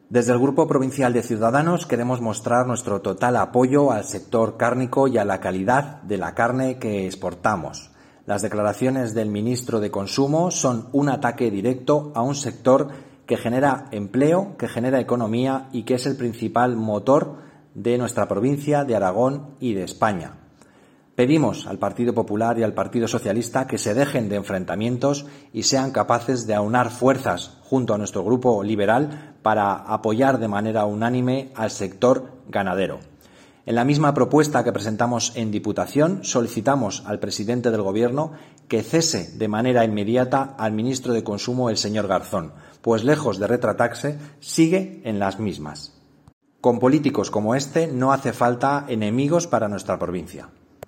Desde el Grupo Provincial de Ciudadanos queremos mostrar nuestro total apoyo al sector cárnico y a la calidad de la carne que exportamos. Las declaraciones del ministro de Consumo son un ataque directo a un sector que genera empleo, que genera economía y que es el principal motor de nuestra provincia, de Aragón y de España. Pedimos al Partido Popular y al Partido Socialista que se dejen de enfrentamientos y sean capaces de aunar fuerzas junto a nuestro grupo liberal para apoyar de manera unánime al sector ganadero. En la misma propuesta que presentamos en Diputación, solicitamos al presidente del Gobierno que cese de manera inmediata al ministro de Consumo, el señor Garzón, pues lejos de retratarse, sigue en las mismas. Con políticos como este no hace falta enemigos para nuestra provincia.